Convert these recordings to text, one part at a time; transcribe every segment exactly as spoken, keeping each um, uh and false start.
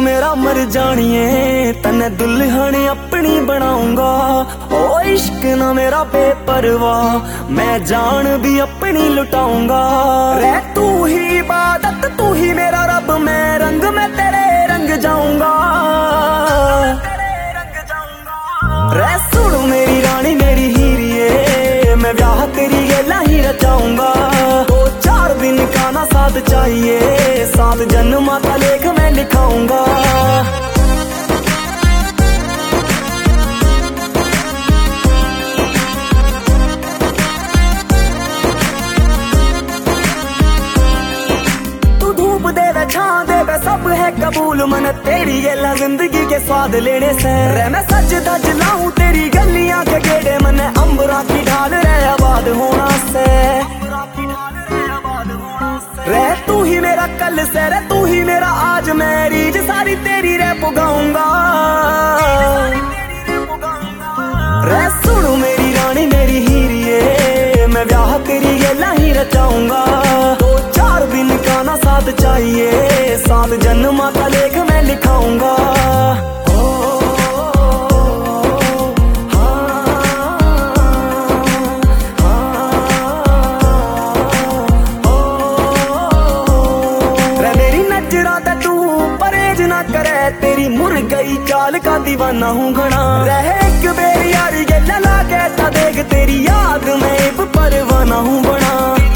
मेरा मर जानिए, तने दुल्हन अपनी बनाऊंगा। ओ इश्क ना मेरा बेपरवाह, मैं जान भी अपनी लुटाऊंगा। रे तू ही इबादत, तू ही मेरा रब, मैं रंग में तेरे रंग जाऊंगा। रे सुन मेरी रानी मेरी हीरिए, मैं ब्याह तेरी गेला ही रचाऊंगा। दो चार दिन का ना साथ चाहिए, सात जन्म का लेख मैं लिखाऊंगा। तू धूप देवे छां देवे सब है कबूल, मन तेरी गेला जिंदगी के स्वाद लेने से। रे मैं सच धज लाऊं तेरी गलियां के गेड़े, मन अंबरा की ढाल रे आबाद होना से। रे तू ही मेरा कल से, रे तू ही मेरा आज, मैं रीज सारी तेरी रे पुगाऊंगा। रे सुन मेरी रानी मेरी हीरिए, मैं ब्याह तेरी गेला ही रचाऊंगा। दो चार दिन का ना साथ चाहिए, सात जन्म का लेख मैं लिखाऊंगा। करे तेरी मुर गई चाल का दीवाना हूँ घना। रह एक बेरी यारी गेला लागे ता देख, तेरी याद में परवाना हूँ बना।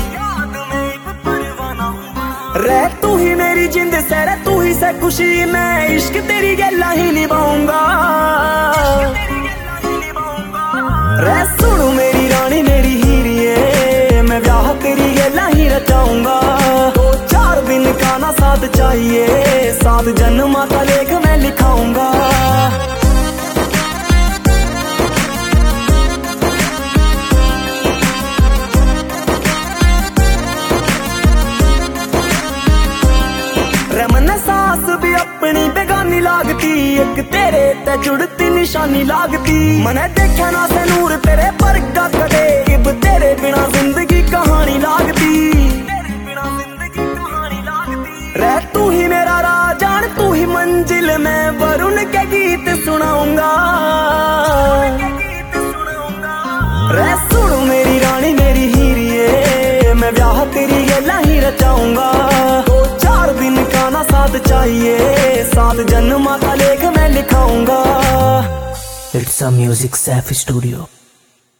रह तू ही मेरी जिंद से, रे तू ही से खुशी, मैं इश्क तेरी गेला ही निभाऊंगा। रह सुन मेरी रानी मेरी हीरिए, मैं ब्याह तेरी गेला ही रचाऊंगा। दो चार दिन का ना साथ चाहिए, सात जन्म का लेख मैं लिखाऊंगा। रमन सास भी अपनी बेगानी लागती, एक तेरे ते जुड़ती निशानी लागती। मने देखा ना से नूर तेरे पर का कदे, इब तेरे बिना जिंदगी कहानी लागती। रह तू ही मेरा राजान, तू ही मंजिल, मैं वरुण के गीत सुनाऊंगा। रह सुन मेरी रानी मेरी हीरिए, मैं ब्याह तेरी गेला ही रचाऊंगा। दो चार दिन का ना साथ चाहिए, सात जन्म का लेख मैं लिखाऊंगा। It's a music safe studio.